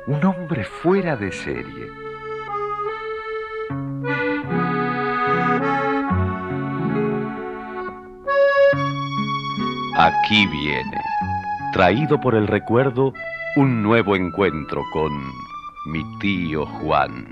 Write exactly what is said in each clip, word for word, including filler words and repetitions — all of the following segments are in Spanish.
Un hombre fuera de serie. Aquí viene, traído por el recuerdo, un nuevo encuentro con mi tío Juan.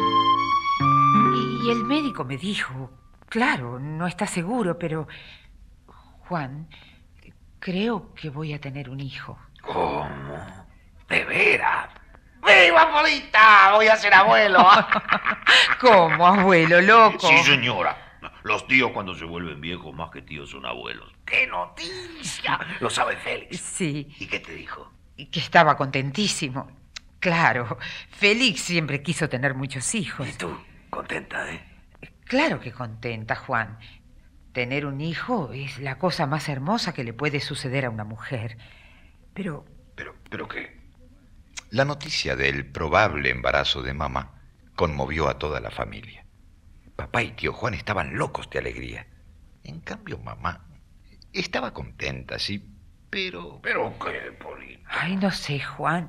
Y el médico me dijo, claro, no está seguro, pero... Juan, creo que voy a tener un hijo. ¿Cómo? ¿De veras? ¡Viva, Polita! Voy a ser abuelo. ¿Cómo, abuelo, loco? Sí, señora. Los tíos cuando se vuelven viejos más que tíos son abuelos. ¡Qué noticia! Lo sabe Félix. Sí. ¿Y qué te dijo? Y que estaba contentísimo. Claro, Félix siempre quiso tener muchos hijos. ¿Y tú? Contenta, ¿eh? Claro que contenta, Juan. Tener un hijo es la cosa más hermosa que le puede suceder a una mujer. Pero... ¿Pero, pero qué? La noticia del probable embarazo de mamá conmovió a toda la familia. Papá y tío Juan estaban locos de alegría. En cambio, mamá estaba contenta, sí, pero... ¿Pero qué, Polita? Ay, no sé, Juan.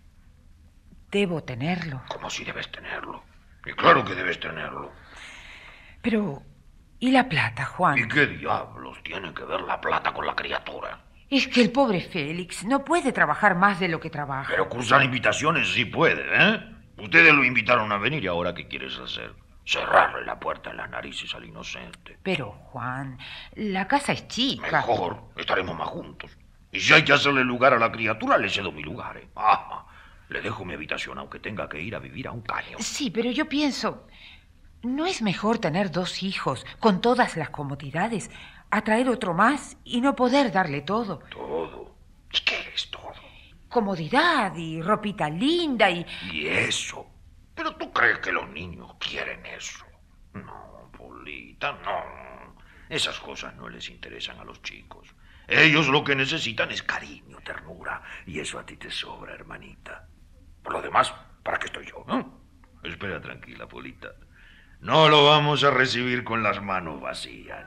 Debo tenerlo. ¿Cómo si debes tenerlo? Y claro que debes tenerlo. Pero... ¿y la plata, Juan? ¿Y qué diablos tiene que ver la plata con la criatura? Es que el pobre Félix no puede trabajar más de lo que trabaja. Pero cruzar invitaciones sí puede, ¿eh? Ustedes lo invitaron a venir y ahora ¿qué quieres hacer? Cerrarle la puerta en las narices al inocente. Pero, Juan, la casa es chica. Mejor, estaremos más juntos. Y si hay que hacerle lugar a la criatura, le cedo mi lugar, ¿eh? Ah, le dejo mi habitación aunque tenga que ir a vivir a un caño. Sí, pero yo pienso... ¿no es mejor tener dos hijos con todas las comodidades, atraer otro más y no poder darle todo? ¿Todo? ¿Y qué es todo? Comodidad y ropita linda y... ¿Y eso? ¿Pero tú crees que los niños quieren eso? No, Polita, no. Esas cosas no les interesan a los chicos. Ellos lo que necesitan es cariño, ternura. Y eso a ti te sobra, hermanita. Por lo demás, ¿para qué estoy yo? ¿Eh? Espera tranquila, Polita. No lo vamos a recibir con las manos vacías.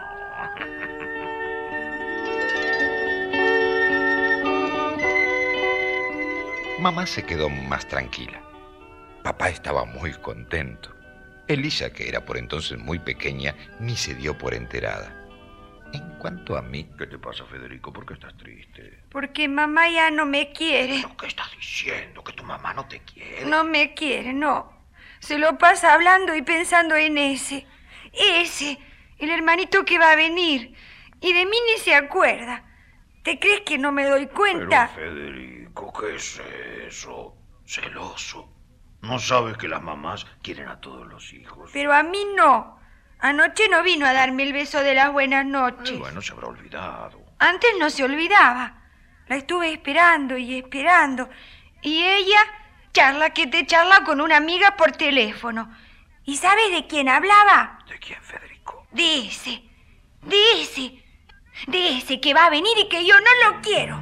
Mamá se quedó más tranquila. Papá estaba muy contento. Elisa, que era por entonces muy pequeña, ni se dio por enterada. En cuanto a mí... ¿Qué te pasa, Federico? ¿Por qué estás triste? Porque mamá ya no me quiere. ¿Pero qué estás diciendo? ¿Que tu mamá no te quiere? No me quiere, no. Se lo pasa hablando y pensando en ese. Ese, el hermanito que va a venir. Y de mí ni se acuerda. ¿Te crees que no me doy cuenta? Pero, Federico, ¿qué es eso? Celoso. ¿No sabes que las mamás quieren a todos los hijos? Pero a mí no. Anoche no vino a darme el beso de las buenas noches. Ay, bueno, se habrá olvidado. Antes no se olvidaba. La estuve esperando y esperando. Y ella... charla que te charla con una amiga por teléfono. ¿Y sabes de quién hablaba? ¿De quién, Federico? De ese, de ese, de ese que va a venir y que yo no lo quiero.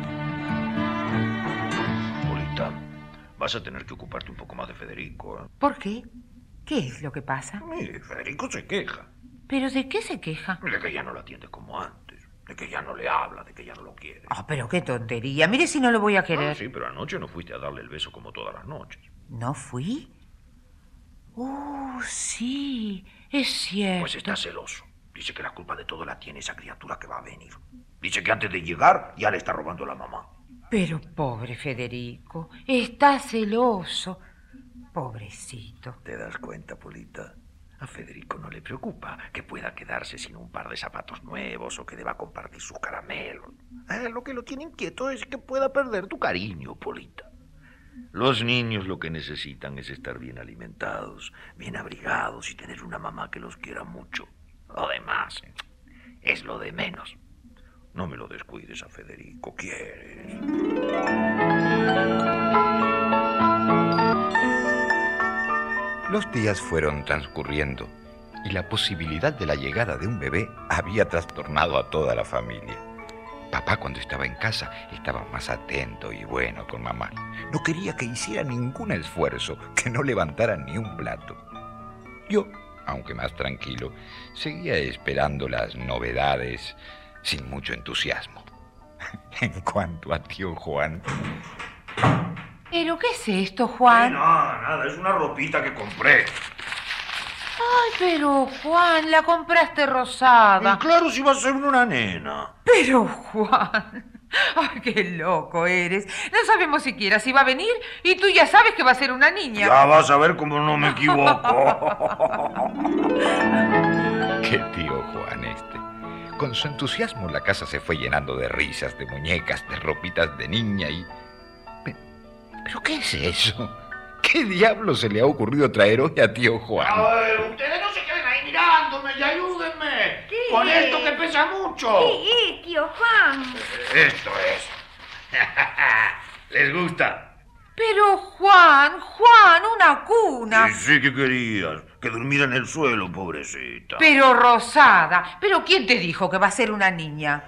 Polita, vas a tener que ocuparte un poco más de Federico, ¿eh? ¿Por qué? ¿Qué es lo que pasa? Mire, Federico se queja. ¿Pero de qué se queja? De que ya no la atiende como antes. De que ya no le habla, de que ya no lo quiere. Ah, pero qué tontería. Mire si no lo voy a querer. Ah, sí, pero anoche no fuiste a darle el beso como todas las noches. ¿No fui? Oh, sí, es cierto. Pues está celoso. Dice que la culpa de todo la tiene esa criatura que va a venir. Dice que antes de llegar ya le está robando la mamá. Pero pobre Federico, está celoso. Pobrecito. ¿Te das cuenta, Polita? A Federico no le preocupa que pueda quedarse sin un par de zapatos nuevos o que deba compartir sus caramelos. Eh, lo que lo tiene inquieto es que pueda perder tu cariño, Polita. Los niños lo que necesitan es estar bien alimentados, bien abrigados y tener una mamá que los quiera mucho. Lo demás eh, es lo de menos. No me lo descuides a Federico, ¿quieres? Los días fueron transcurriendo y la posibilidad de la llegada de un bebé había trastornado a toda la familia. Papá, cuando estaba en casa, estaba más atento y bueno con mamá. No quería que hiciera ningún esfuerzo, que no levantara ni un plato. Yo, aunque más tranquilo, seguía esperando las novedades sin mucho entusiasmo. En cuanto a tío Juan... ¿Pero qué es esto, Eh, Juan? nada, nada, es una ropita que compré. Ay, pero Juan, la compraste rosada. Y claro, si va a ser una nena. Pero Juan, ay, qué loco eres. No sabemos siquiera si va a venir y tú ya sabes que va a ser una niña. Ya vas a ver cómo no me equivoco. Qué tío Juan este. Con su entusiasmo la casa se fue llenando de risas, de muñecas, de ropitas de niña y... Pe- ¿Pero qué es eso? ¿Qué diablo se le ha ocurrido traer hoy a tío Juan? A ver, ustedes no se queden ahí mirándome y ayúdenme. ¿Qué? Con esto que pesa mucho. ¿Qué es, tío Juan? Esto es. ¿Les gusta? Pero Juan, Juan, una cuna. Sí, sí, ¿qué querías? Que durmiera en el suelo, pobrecita. Pero rosada. ¿Pero quién te dijo que va a ser una niña?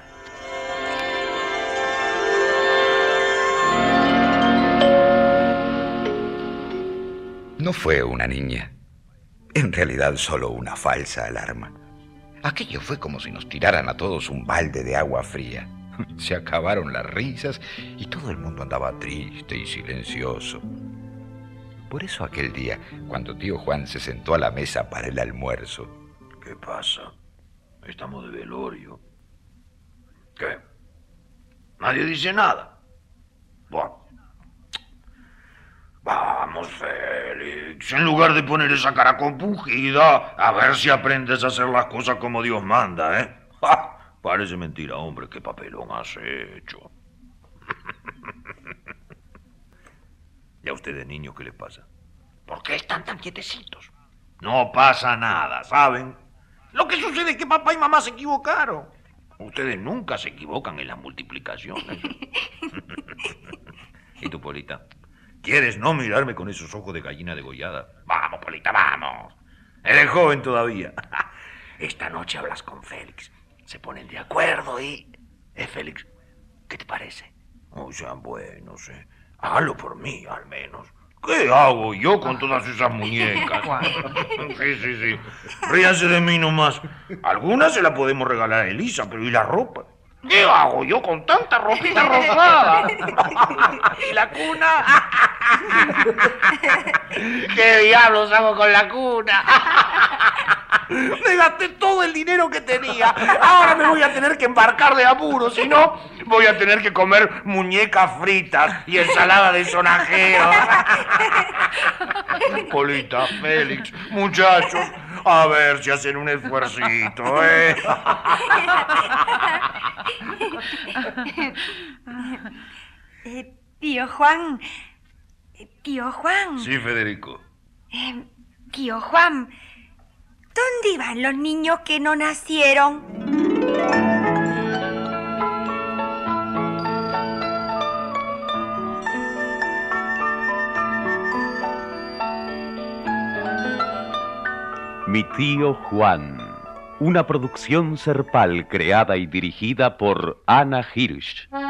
No fue una niña. En realidad solo una falsa alarma. Aquello fue como si nos tiraran a todos un balde de agua fría. Se acabaron las risas y todo el mundo andaba triste y silencioso. Por eso aquel día, cuando tío Juan se sentó a la mesa para el almuerzo... ¿Qué pasa? Estamos de velorio. ¿Qué? ¿Nadie dice nada? Bueno. Vamos, Félix. En lugar de poner esa cara compungida, a ver si aprendes a hacer las cosas como Dios manda, ¿eh? ¡Ja! Parece mentira, hombre, qué papelón has hecho. ¿Y a ustedes, niños, qué les pasa? ¿Por qué están tan quietecitos? No pasa nada, ¿saben? Lo que sucede es que papá y mamá se equivocaron. Ustedes nunca se equivocan en las multiplicaciones. ¿Y tú, Polita? ¿Quieres no mirarme con esos ojos de gallina degollada? Vamos, Polita, vamos. Eres joven todavía. Esta noche hablas con Félix. Se ponen de acuerdo y... ¿Eh, Félix? ¿Qué te parece? O sea, bueno, sé. Hágalo por mí, al menos. ¿Qué hago yo con todas esas muñecas? Sí, sí, sí. Ríanse de mí nomás. Algunas se las podemos regalar a Elisa, pero ¿y la ropa? ¿Qué hago yo con tanta ropita rosada? ¿Y la cuna? ¿Qué diablos hago con la cuna? Me gasté todo el dinero que tenía. Ahora me voy a tener que embarcar de apuro, si no, voy a tener que comer muñecas fritas y ensalada de sonajero. Polita, Félix, muchachos, a ver si hacen un esfuercito, ¿eh? Eh, tío Juan. Eh, tío Juan. Sí, Federico. Eh, tío Juan. ¿Dónde van los niños que no nacieron? Mi tío Juan. Una producción Serpal creada y dirigida por Ana Hirsch.